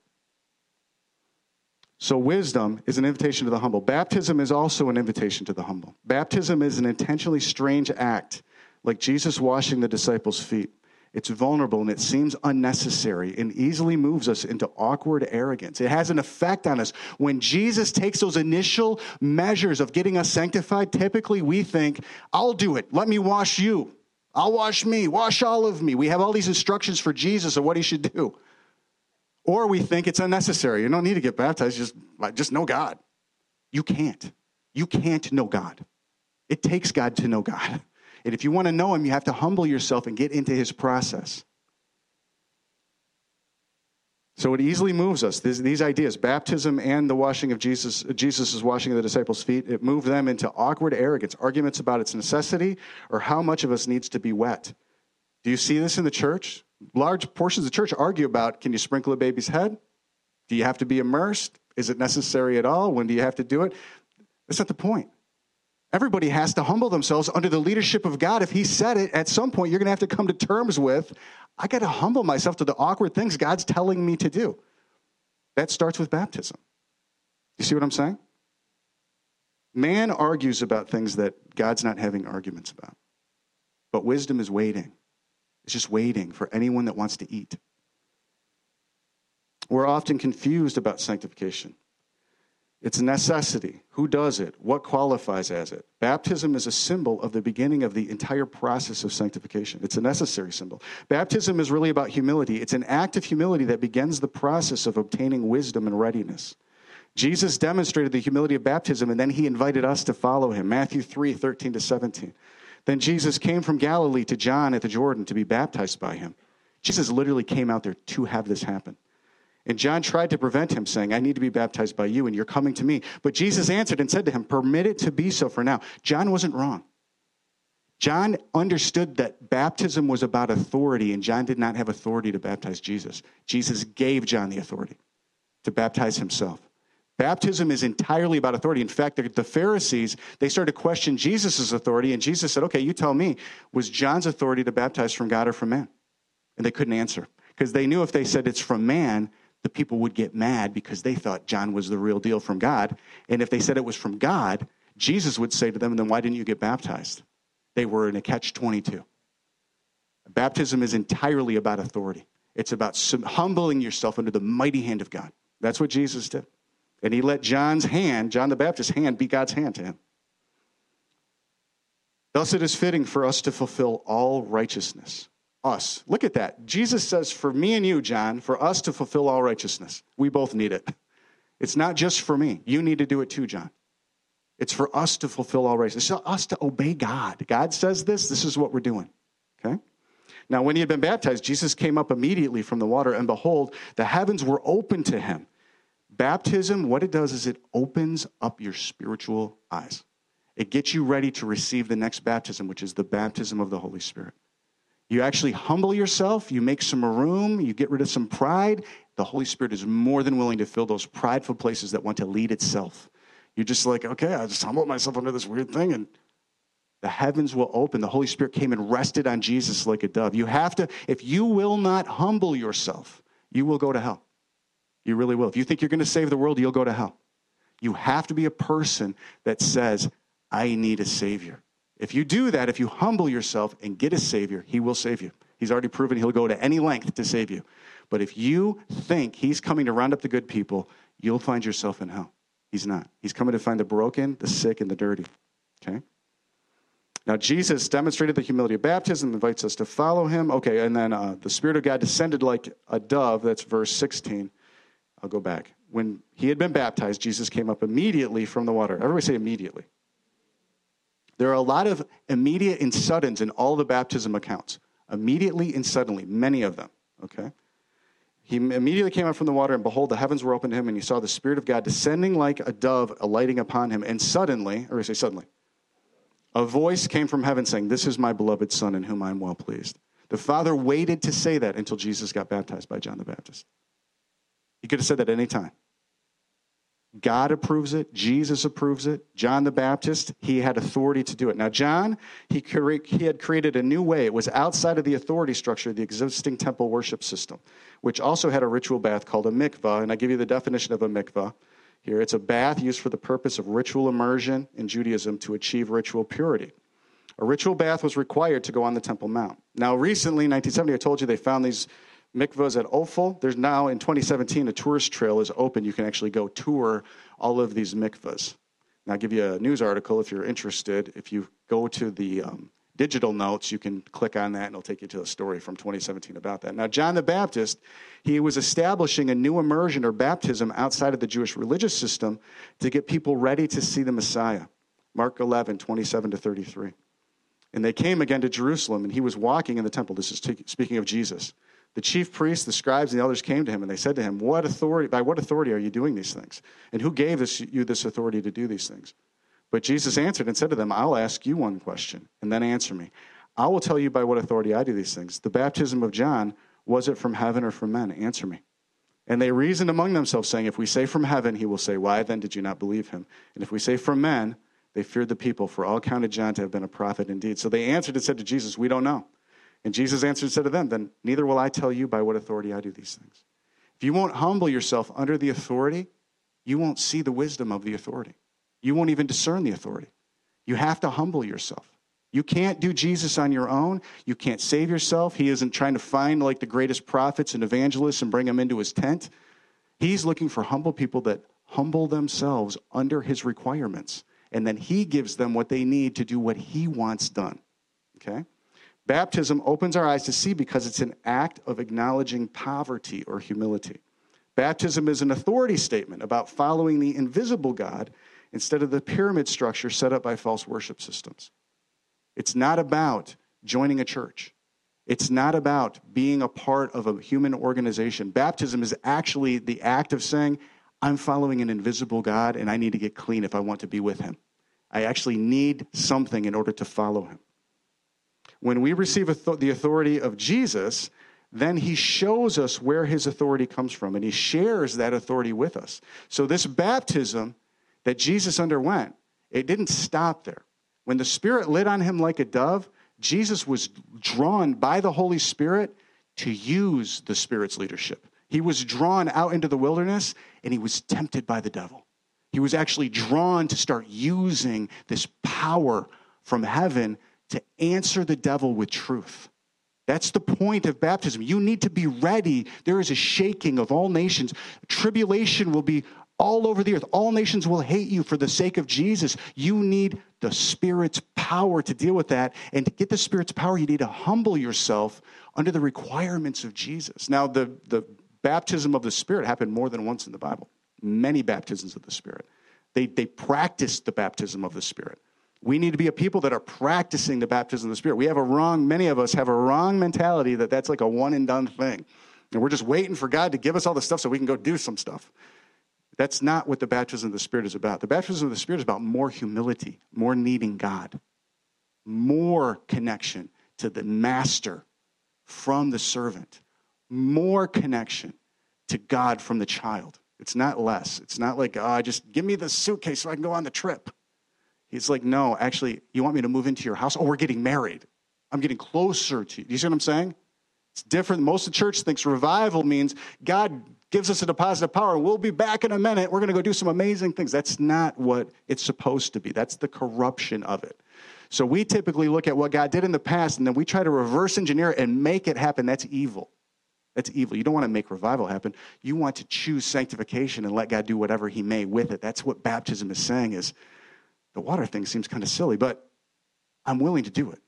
So wisdom is an invitation to the humble. Baptism is also an invitation to the humble. Baptism is an intentionally strange act, like Jesus washing the disciples' feet. It's vulnerable and it seems unnecessary and easily moves us into awkward arrogance. It has an effect on us. When Jesus takes those initial measures of getting us sanctified, typically we think, I'll do it. Let me wash you. I'll wash me. Wash all of me. We have all these instructions for Jesus of what he should do. Or we think it's unnecessary. You don't need to get baptized. Just know God. You can't. You can't know God. It takes God to know God. And if you want to know him, you have to humble yourself and get into his process. So it easily moves us. These ideas, baptism and the washing of Jesus' washing of the disciples' feet, it moved them into awkward arrogance, arguments about its necessity or how much of us needs to be wet. Do you see this in the church? Large portions of the church argue about, can you sprinkle a baby's head? Do you have to be immersed? Is it necessary at all? When do you have to do it? That's not the point. Everybody has to humble themselves under the leadership of God. If he said it, at some point you're going to have to come to terms with, I got to humble myself to the awkward things God's telling me to do. That starts with baptism. You see what I'm saying? Man argues about things that God's not having arguments about. But wisdom is waiting. It's just waiting for anyone that wants to eat. We're often confused about sanctification. It's a necessity. Who does it? What qualifies as it? Baptism is a symbol of the beginning of the entire process of sanctification. It's a necessary symbol. Baptism is really about humility. It's an act of humility that begins the process of obtaining wisdom and readiness. Jesus demonstrated the humility of baptism, and then he invited us to follow him. Matthew 3:13-17. Then Jesus came from Galilee to John at the Jordan to be baptized by him. Jesus literally came out there to have this happen. And John tried to prevent him, saying, I need to be baptized by you, and you're coming to me. But Jesus answered and said to him, permit it to be so for now. John wasn't wrong. John understood that baptism was about authority, and John did not have authority to baptize Jesus. Jesus gave John the authority to baptize himself. Baptism is entirely about authority. In fact, the Pharisees, they started to question Jesus' authority, and Jesus said, okay, you tell me, was John's authority to baptize from God or from man? And they couldn't answer because they knew if they said it's from man, the people would get mad because they thought John was the real deal from God. And if they said it was from God, Jesus would say to them, then why didn't you get baptized? They were in a catch-22. Baptism is entirely about authority. It's about humbling yourself under the mighty hand of God. That's what Jesus did. And he let John's hand, John the Baptist's hand, be God's hand to him. Thus it is fitting for us to fulfill all righteousness. Us. Look at that. Jesus says, for me and you, John, for us to fulfill all righteousness. We both need it. It's not just for me. You need to do it too, John. It's for us to fulfill all righteousness. It's for us to obey God. God says this. This is what we're doing. Okay? Now, when he had been baptized, Jesus came up immediately from the water, and behold, the heavens were open to him. Baptism, what it does is it opens up your spiritual eyes. It gets you ready to receive the next baptism, which is the baptism of the Holy Spirit. You actually humble yourself, you make some room, you get rid of some pride. The Holy Spirit is more than willing to fill those prideful places that want to lead itself. You're just like, okay, I just humbled myself under this weird thing, and the heavens will open. The Holy Spirit came and rested on Jesus like a dove. You have to, if you will not humble yourself, you will go to hell. You really will. If you think you're going to save the world, you'll go to hell. You have to be a person that says, I need a Savior. If you do that, if you humble yourself and get a Savior, he will save you. He's already proven he'll go to any length to save you. But if you think he's coming to round up the good people, you'll find yourself in hell. He's not. He's coming to find the broken, the sick, and the dirty. Okay? Now, Jesus demonstrated the humility of baptism, invites us to follow him. Okay, and then the Spirit of God descended like a dove. That's verse 16. I'll go back. When he had been baptized, Jesus came up immediately from the water. Everybody say immediately. There are a lot of immediate and suddens in all the baptism accounts. Immediately and suddenly, many of them, okay? He immediately came up from the water, and behold, the heavens were opened to him, and he saw the Spirit of God descending like a dove, alighting upon him. And suddenly, or say suddenly, a voice came from heaven saying, this is my beloved Son in whom I am well pleased. The Father waited to say that until Jesus got baptized by John the Baptist. He could have said that any time. God approves it. Jesus approves it. John the Baptist, he had authority to do it. Now, John, he had created a new way. It was outside of the authority structure of the existing temple worship system, which also had a ritual bath called a mikvah. And I give you the definition of a mikvah here. It's a bath used for the purpose of ritual immersion in Judaism to achieve ritual purity. A ritual bath was required to go on the Temple Mount. Now, recently, in 1970, I told you they found these mikvahs at Ophel. There's now, in 2017, a tourist trail is open. You can actually go tour all of these mikvahs. Now, I'll give you a news article if you're interested. If you go to the digital notes, you can click on that, and it'll take you to a story from 2017 about that. Now, John the Baptist, he was establishing a new immersion or baptism outside of the Jewish religious system to get people ready to see the Messiah. Mark 11, 27 to 33. And they came again to Jerusalem, and he was walking in the temple. This is speaking of Jesus. The chief priests, the scribes, and the others came to him, and they said to him, by what authority are you doing these things? And who gave you this authority to do these things? But Jesus answered and said to them, I'll ask you one question, and then answer me. I will tell you by what authority I do these things. The baptism of John, was it from heaven or from men? Answer me. And they reasoned among themselves, saying, if we say from heaven, he will say, why then did you not believe him? And if we say from men, they feared the people, for all counted John to have been a prophet indeed. So they answered and said to Jesus, we don't know. And Jesus answered and said to them, then neither will I tell you by what authority I do these things. If you won't humble yourself under the authority, you won't see the wisdom of the authority. You won't even discern the authority. You have to humble yourself. You can't do Jesus on your own. You can't save yourself. He isn't trying to find like the greatest prophets and evangelists and bring them into his tent. He's looking for humble people that humble themselves under his requirements. And then he gives them what they need to do what he wants done. Okay? Baptism opens our eyes to see because it's an act of acknowledging poverty or humility. Baptism is an authority statement about following the invisible God instead of the pyramid structure set up by false worship systems. It's not about joining a church. It's not about being a part of a human organization. Baptism is actually the act of saying, I'm following an invisible God and I need to get clean if I want to be with him. I actually need something in order to follow him. When we receive the authority of Jesus, then he shows us where his authority comes from, and he shares that authority with us. So this baptism that Jesus underwent, it didn't stop there. When the Spirit lit on him like a dove, Jesus was drawn by the Holy Spirit to use the Spirit's leadership. He was drawn out into the wilderness, and he was tempted by the devil. He was actually drawn to start using this power from heaven to answer the devil with truth. That's the point of baptism. You need to be ready. There is a shaking of all nations. Tribulation will be all over the earth. All nations will hate you for the sake of Jesus. You need the Spirit's power to deal with that. And to get the Spirit's power, you need to humble yourself under the requirements of Jesus. Now, the baptism of the Spirit happened more than once in the Bible. Many baptisms of the Spirit. They practiced the baptism of the Spirit. We need to be a people that are practicing the baptism of the Spirit. Many of us have a wrong mentality that that's like a one and done thing. And we're just waiting for God to give us all the stuff so we can go do some stuff. That's not what the baptism of the Spirit is about. The baptism of the Spirit is about more humility, more needing God, more connection to the master from the servant, more connection to God from the child. It's not less. It's not like, just give me the suitcase so I can go on the trip. He's like, no, actually, you want me to move into your house? Oh, we're getting married. I'm getting closer to you. Do you see what I'm saying? It's different. Most of the church thinks revival means God gives us a deposit of power. We'll be back in a minute. We're going to go do some amazing things. That's not what it's supposed to be. That's the corruption of it. So we typically look at what God did in the past, and then we try to reverse engineer it and make it happen. That's evil. That's evil. You don't want to make revival happen. You want to choose sanctification and let God do whatever he may with it. That's what baptism is saying. Is the water thing seems kind of silly, but I'm willing to do it.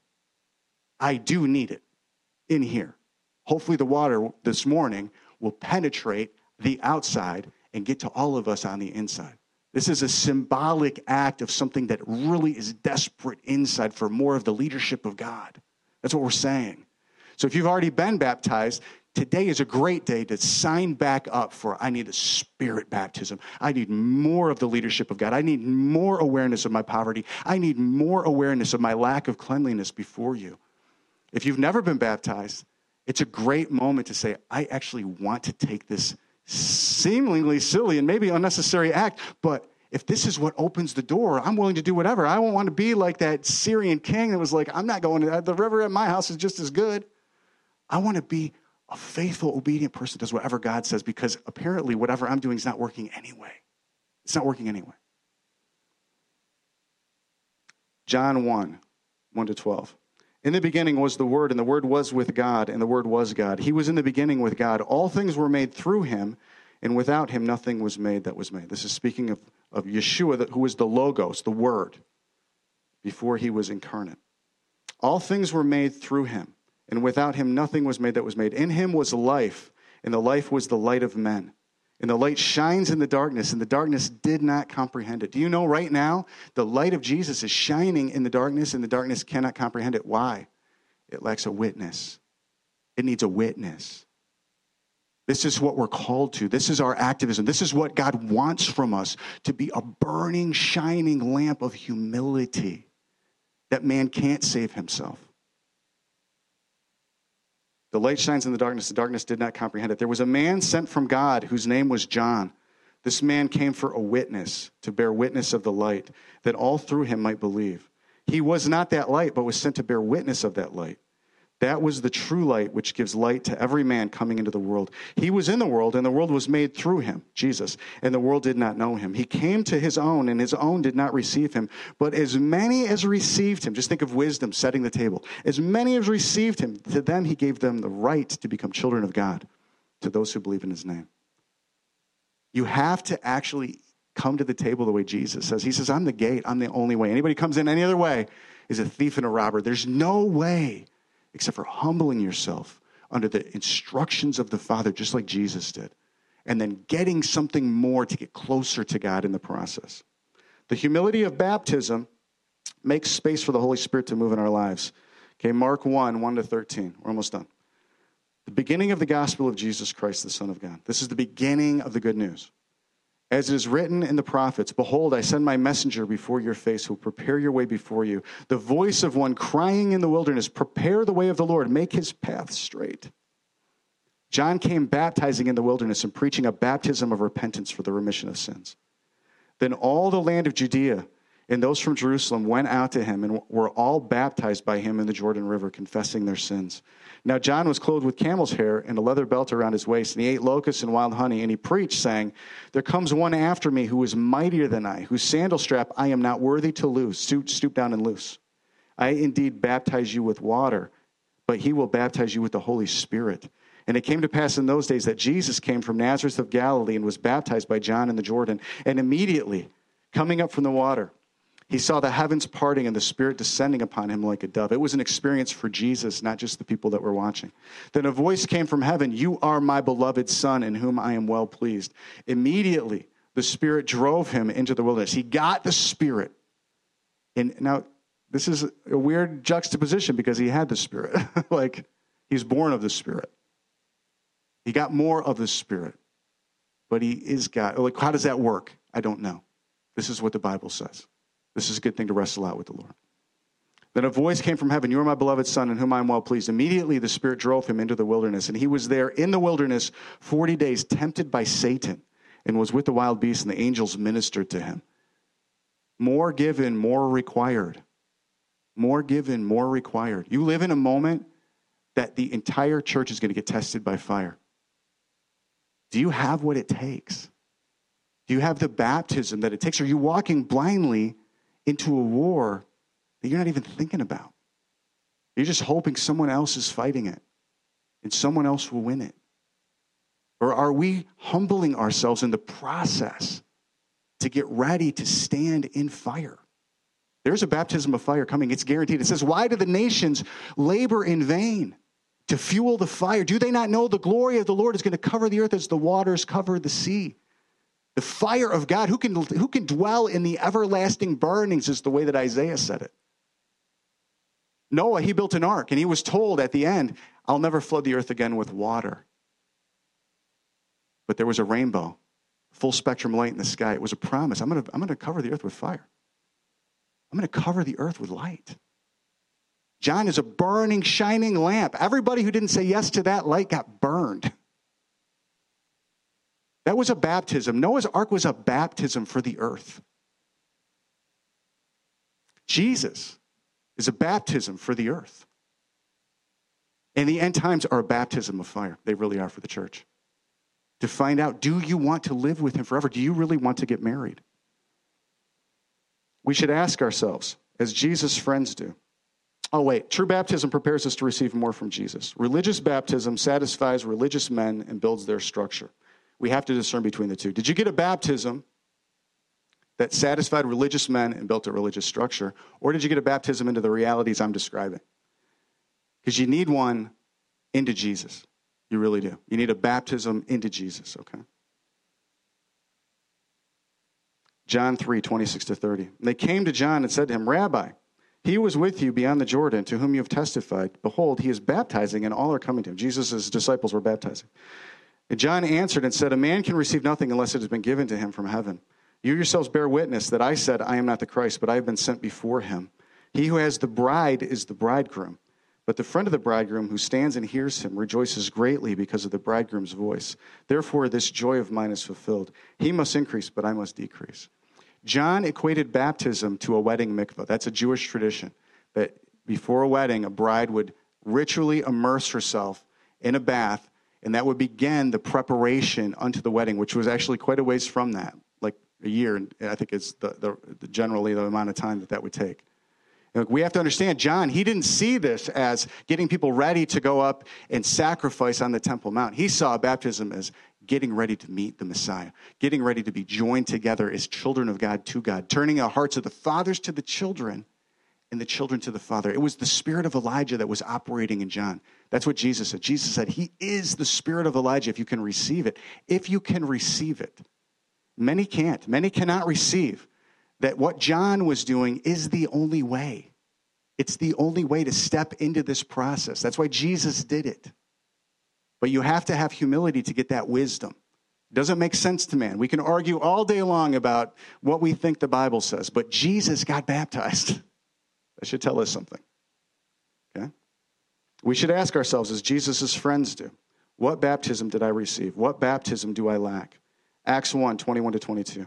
I do need it in here. Hopefully the water this morning will penetrate the outside and get to all of us on the inside. This is a symbolic act of something that really is desperate inside for more of the leadership of God. That's what we're saying. So if you've already been baptized, today is a great day to sign back up for, I need a Spirit baptism. I need more of the leadership of God. I need more awareness of my poverty. I need more awareness of my lack of cleanliness before you. If you've never been baptized, it's a great moment to say, I actually want to take this seemingly silly and maybe unnecessary act, but if this is what opens the door, I'm willing to do whatever. I don't want to be like that Syrian king that was like, I'm not going to, the river at my house is just as good. I want to be a faithful, obedient person that does whatever God says, because apparently whatever I'm doing is not working anyway. It's not working anyway. John 1:1-12. In the beginning was the Word, and the Word was with God, and the Word was God. He was in the beginning with God. All things were made through him, and without him nothing was made that was made. This is speaking of Yeshua, who was the Logos, the Word, before he was incarnate. All things were made through him, and without him nothing was made that was made. In him was life, and the life was the light of men. And the light shines in the darkness, and the darkness did not comprehend it. Do you know right now, the light of Jesus is shining in the darkness, and the darkness cannot comprehend it? Why? It lacks a witness. It needs a witness. This is what we're called to. This is our activism. This is what God wants from us, to be a burning, shining lamp of humility that man can't save himself. The light shines in the darkness did not comprehend it. There was a man sent from God whose name was John. This man came for a witness, to bear witness of the light, that all through him might believe. He was not that light, but was sent to bear witness of that light. That was the true light, which gives light to every man coming into the world. He was in the world, and the world was made through him, Jesus, and the world did not know him. He came to his own, and his own did not receive him. But as many as received him, just think of wisdom setting the table. As many as received him, to them he gave them the right to become children of God, to those who believe in his name. You have to actually come to the table the way Jesus says. He says, I'm the gate, I'm the only way. Anybody comes in any other way is a thief and a robber. There's no way except for humbling yourself under the instructions of the Father, just like Jesus did, and then getting something more to get closer to God in the process. The humility of baptism makes space for the Holy Spirit to move in our lives. Okay, Mark 1:1-13. We're almost done. The beginning of the gospel of Jesus Christ, the Son of God. This is the beginning of the good news. As it is written in the prophets, behold, I send my messenger before your face who will prepare your way before you. The voice of one crying in the wilderness, prepare the way of the Lord, make his path straight. John came baptizing in the wilderness and preaching a baptism of repentance for the remission of sins. Then all the land of Judea And those from Jerusalem went out to him and were all baptized by him in the Jordan River, confessing their sins. Now John was clothed with camel's hair and a leather belt around his waist, and he ate locusts and wild honey, and he preached, saying, there comes one after me who is mightier than I, whose sandal strap I am not worthy to loose. Stoop down and loose. I indeed baptize you with water, but he will baptize you with the Holy Spirit. And it came to pass in those days that Jesus came from Nazareth of Galilee and was baptized by John in the Jordan. And immediately, coming up from the water, he saw the heavens parting and the Spirit descending upon him like a dove. It was an experience for Jesus, not just the people that were watching. Then a voice came from heaven, you are my beloved Son, in whom I am well pleased. Immediately, the Spirit drove him into the wilderness. He got the Spirit. And now, this is a weird juxtaposition because he had the Spirit. Like, he's born of the Spirit. He got more of the Spirit. But he is God. Like, how does that work? I don't know. This is what the Bible says. This is a good thing to wrestle out with the Lord. Then a voice came from heaven, you are my beloved Son, in whom I am well pleased. Immediately the Spirit drove him into the wilderness, and he was there in the wilderness 40 days, tempted by Satan, and was with the wild beasts, and the angels ministered to him. More given, more required. More given, more required. You live in a moment that the entire church is going to get tested by fire. Do you have what it takes? Do you have the baptism that it takes? Or are you walking blindly into a war that you're not even thinking about? You're just hoping someone else is fighting it and someone else will win it. Or are we humbling ourselves in the process to get ready to stand in fire? There's a baptism of fire coming. It's guaranteed. It says, why do the nations labor in vain to fuel the fire? Do they not know the glory of the Lord is going to cover the earth as the waters cover the sea? The fire of God, who can dwell in the everlasting burnings is the way that Isaiah said it. Noah, he built an ark, and he was told at the end, I'll never flood the earth again with water. But there was a rainbow, full spectrum light in the sky. It was a promise. I'm going to cover the earth with fire. I'm going to cover the earth with light. John is a burning, shining lamp. Everybody who didn't say yes to that light got burned. That was a baptism. Noah's ark was a baptism for the earth. Jesus is a baptism for the earth. And the end times are a baptism of fire. They really are for the church. To find out, do you want to live with him forever? Do you really want to get married? We should ask ourselves, as Jesus' friends do. Oh, wait. True baptism prepares us to receive more from Jesus. Religious baptism satisfies religious men and builds their structure. We have to discern between the two. Did you get a baptism that satisfied religious men and built a religious structure? Or did you get a baptism into the realities I'm describing? Because you need one into Jesus. You really do. You need a baptism into Jesus, okay? John 3, 26-30. And they came to John and said to him, Rabbi, he was with you beyond the Jordan, to whom you have testified. Behold, he is baptizing, and all are coming to him. Jesus' disciples were baptizing. And John answered and said, a man can receive nothing unless it has been given to him from heaven. You yourselves bear witness that I said, I am not the Christ, but I have been sent before him. He who has the bride is the bridegroom. But the friend of the bridegroom who stands and hears him rejoices greatly because of the bridegroom's voice. Therefore, this joy of mine is fulfilled. He must increase, but I must decrease. John equated baptism to a wedding mikvah. That's a Jewish tradition, that before a wedding, a bride would ritually immerse herself in a bath, and that would begin the preparation unto the wedding, which was actually quite a ways from that, like a year, I think is generally the amount of time that would take. We have to understand, John, he didn't see this as getting people ready to go up and sacrifice on the Temple Mount. He saw baptism as getting ready to meet the Messiah, getting ready to be joined together as children of God to God, turning our hearts of the fathers to the children and the children to the Father. It was the spirit of Elijah that was operating in John. That's what Jesus said. Jesus said, he is the spirit of Elijah if you can receive it. If you can receive it. Many can't. Many cannot receive that what John was doing is the only way. It's the only way to step into this process. That's why Jesus did it. But you have to have humility to get that wisdom. It doesn't make sense to man. We can argue all day long about what we think the Bible says, but Jesus got baptized. That should tell us something. Okay? We should ask ourselves, as Jesus' friends do, what baptism did I receive? What baptism do I lack? Acts 1, 21-22.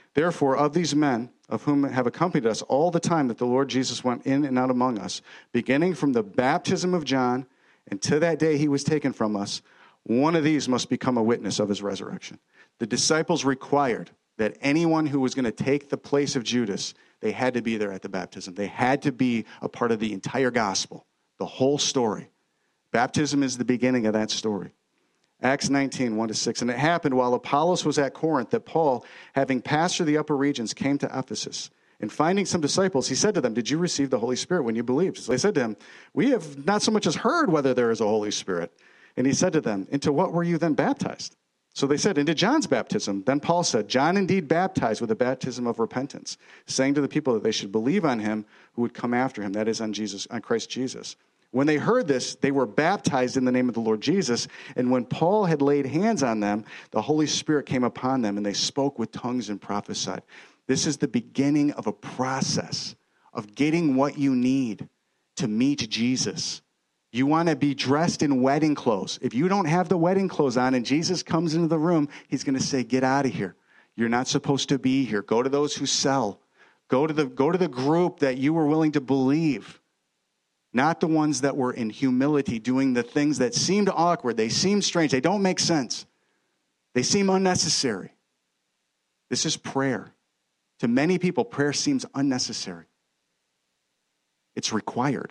Therefore, of these men, of whom have accompanied us all the time that the Lord Jesus went in and out among us, beginning from the baptism of John and to that day he was taken from us, one of these must become a witness of his resurrection. The disciples required that anyone who was going to take the place of Judas, they had to be there at the baptism. They had to be a part of the entire gospel, the whole story. Baptism is the beginning of that story. Acts 19, 1-6. And it happened while Apollos was at Corinth that Paul, having passed through the upper regions, came to Ephesus. And finding some disciples, he said to them, did you receive the Holy Spirit when you believed? So they said to him, we have not so much as heard whether there is a Holy Spirit. And he said to them, into what were you then baptized? So they said, into John's baptism. Then Paul said, John indeed baptized with a baptism of repentance, saying to the people that they should believe on him who would come after him, that is on Christ Jesus. When they heard this, they were baptized in the name of the Lord Jesus. And when Paul had laid hands on them, the Holy Spirit came upon them, and they spoke with tongues and prophesied. This is the beginning of a process of getting what you need to meet Jesus. You want to be dressed in wedding clothes. If you don't have the wedding clothes on and Jesus comes into the room, he's going to say, get out of here. You're not supposed to be here. Go to those who sell. Go to the group that you were willing to believe. Not the ones that were in humility doing the things that seemed awkward. They seem strange. They don't make sense. They seem unnecessary. This is prayer. To many people, prayer seems unnecessary. It's required.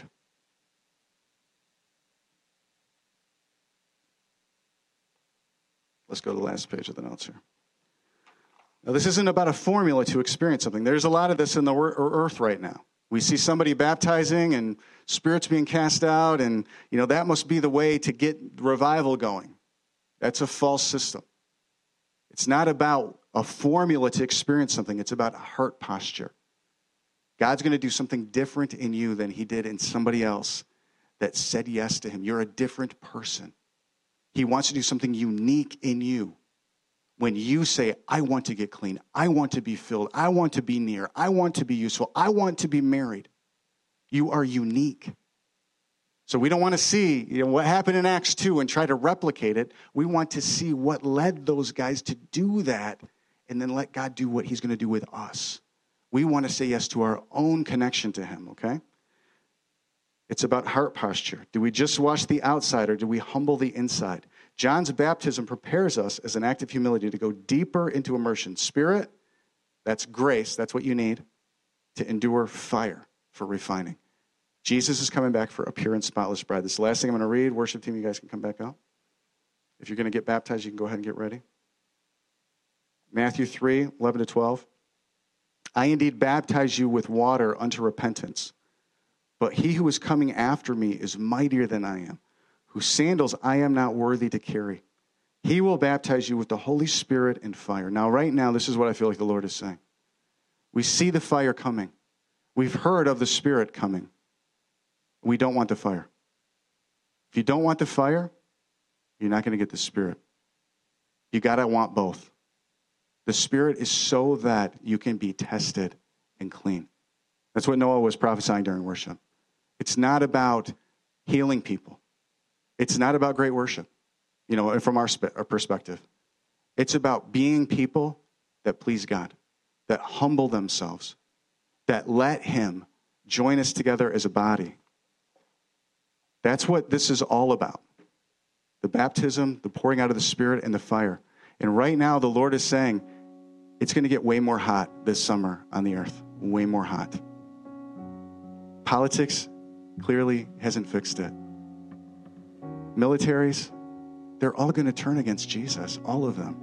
Let's go to the last page of the notes here. Now, this isn't about a formula to experience something. There's a lot of this in the earth right now. We see somebody baptizing and spirits being cast out, and that must be the way to get revival going. That's a false system. It's not about a formula to experience something. It's about a heart posture. God's going to do something different in you than he did in somebody else that said yes to him. You're a different person. He wants to do something unique in you. When you say, I want to get clean, I want to be filled, I want to be near, I want to be useful, I want to be married, you are unique. So we don't want to see what happened in Acts 2 and try to replicate it. We want to see what led those guys to do that and then let God do what he's going to do with us. We want to say yes to our own connection to him, okay? It's about heart posture. Do we just wash the outside or do we humble the inside? John's baptism prepares us as an act of humility to go deeper into immersion. Spirit, that's grace. That's what you need to endure fire for refining. Jesus is coming back for a pure and spotless bride. This is the last thing I'm going to read. Worship team, you guys can come back up. If you're going to get baptized, you can go ahead and get ready. Matthew 3, 11-12. I indeed baptize you with water unto repentance. But he who is coming after me is mightier than I am, whose sandals I am not worthy to carry. He will baptize you with the Holy Spirit and fire. Now, right now, this is what I feel like the Lord is saying. We see the fire coming. We've heard of the Spirit coming. We don't want the fire. If you don't want the fire, you're not going to get the Spirit. You got to want both. The Spirit is so that you can be tested and clean. That's what Noah was prophesying during worship. It's not about healing people. It's not about great worship, from our perspective. It's about being people that please God, that humble themselves, that let him join us together as a body. That's what this is all about. The baptism, the pouring out of the Spirit, and the fire. And right now, the Lord is saying, it's going to get way more hot this summer on the earth. Way more hot. Politics clearly hasn't fixed it. Militaries, they're all going to turn against Jesus, all of them.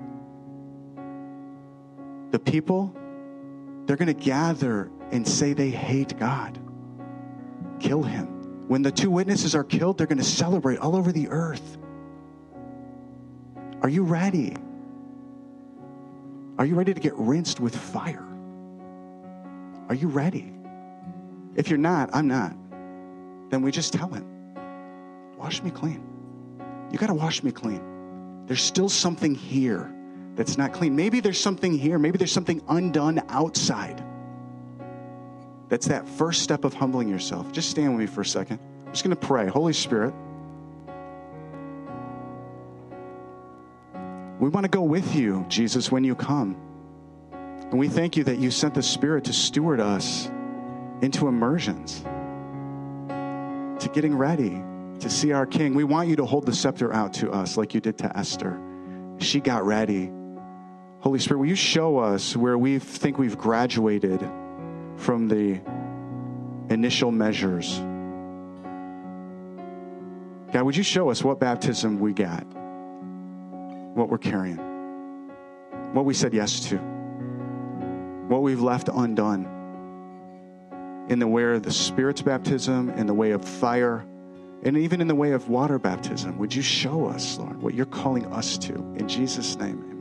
The people, they're going to gather and say they hate God. Kill him. When the two witnesses are killed, they're going to celebrate all over the earth. Are you ready? Are you ready to get rinsed with fire? Are you ready? If you're not, I'm not. Then we just tell him, wash me clean. You got to wash me clean. There's still something here that's not clean. Maybe there's something here. Maybe there's something undone outside. That's that first step of humbling yourself. Just stand with me for a second. I'm just going to pray. Holy Spirit, we want to go with you, Jesus, when you come. And we thank you that you sent the Spirit to steward us into immersions, to getting ready to see our King. We want you to hold the scepter out to us like you did to Esther. She got ready. Holy Spirit, will you show us where we think we've graduated from the initial measures? God, would you show us what baptism we got, what we're carrying, what we said yes to, what we've left undone in the way of the Spirit's baptism, in the way of fire, and even in the way of water baptism. Would you show us, Lord, what you're calling us to? In Jesus' name.